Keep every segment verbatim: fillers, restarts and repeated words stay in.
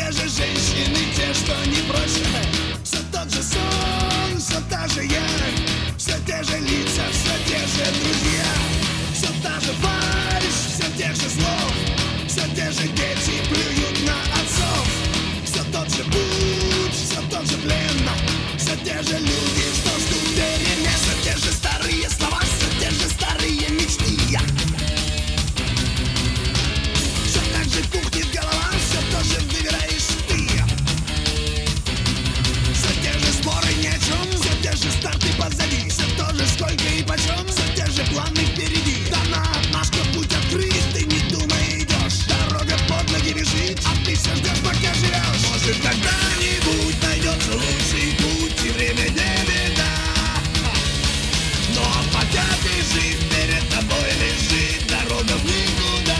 те же женщины, те, что не проще. Все тот же сон, все та же я, все те же лица, все те же друзья. Все та же фальшь, все тех же слов, все те же дети плюют на отцов. Все тот же путь, все тот же плен, все те же люди, что ждут перемен. Все те же старые слова, все те же старые мечты. Все так же пухнет голова, все тоже выбираешь ты. Все те же споры ни о чем, все те же старты позади. Все то же сколько и почем, все те же планы впереди. Дана отмашка, путь открыт, ты не думай идешь. Дорога под ноги бежит, а ты все ждешь, пока живешь. Может когда-нибудь найдется лучший путь, и время не беда. Но пока ты жив, перед тобой лежит дорога в никуда.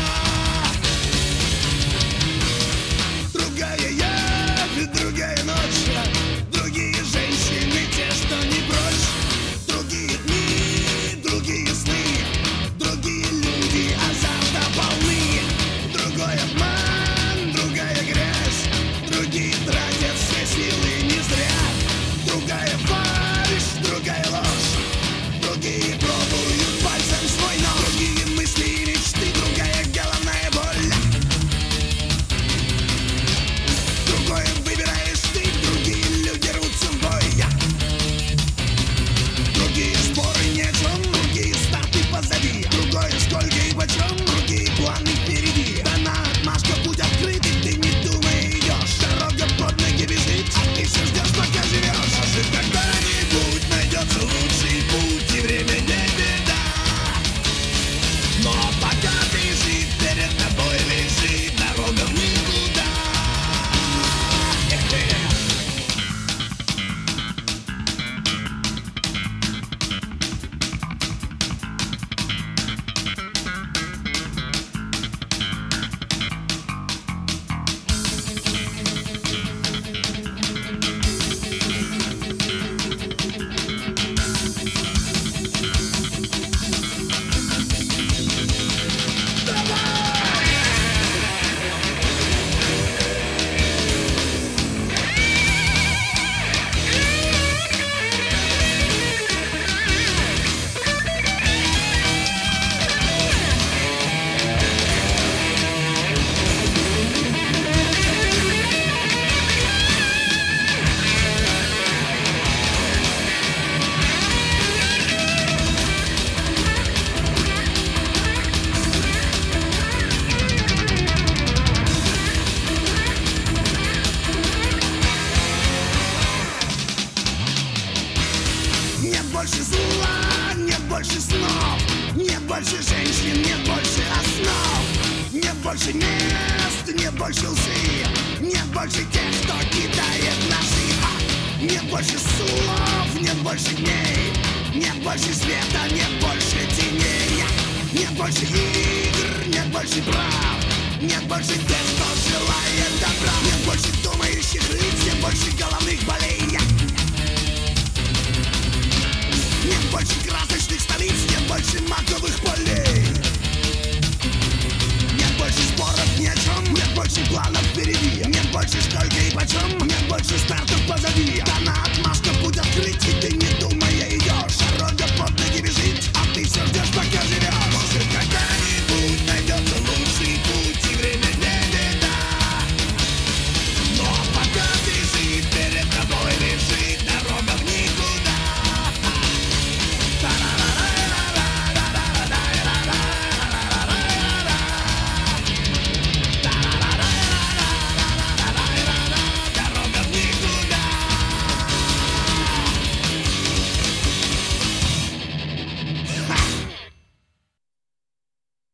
Другая я, другая ночь, другие женщины, те, что не прочь. Другие дни, другие сны, другие люди азарта полны. Другой обман, другая грязь, другие тратят все силы не зря. Другая фальшь, другая ложь, другие пробуют пальцем свой нож. Другие мысли и мечты, другая головная боль. Другое выбираешь ты, другие люди рвутся в бой. Другие споры ни о чем, другие старты позади. Другое сколько и почем, другие планы впереди. Дана отмашка, путь открыт, и ты не думай идешь. Дорога под ноги бежит, а ты все ждешь, пока живешь. Может когда-нибудь найдется лучший путь, и время не беда. Но пока ты жив, перед тобой лежит дорога в никуда. Эх-эх. Нет больше зла, нет больше снов, нет больше женщин, нет больше основ. Нет больше мест, нет больше лжи, нет больше тех, кто кидает ножи. А! Нет больше слов, нет больше дней, нет больше света, нет больше теней. Нет больше игр, нет больше прав, нет больше тех, кто желает добра. Нет больше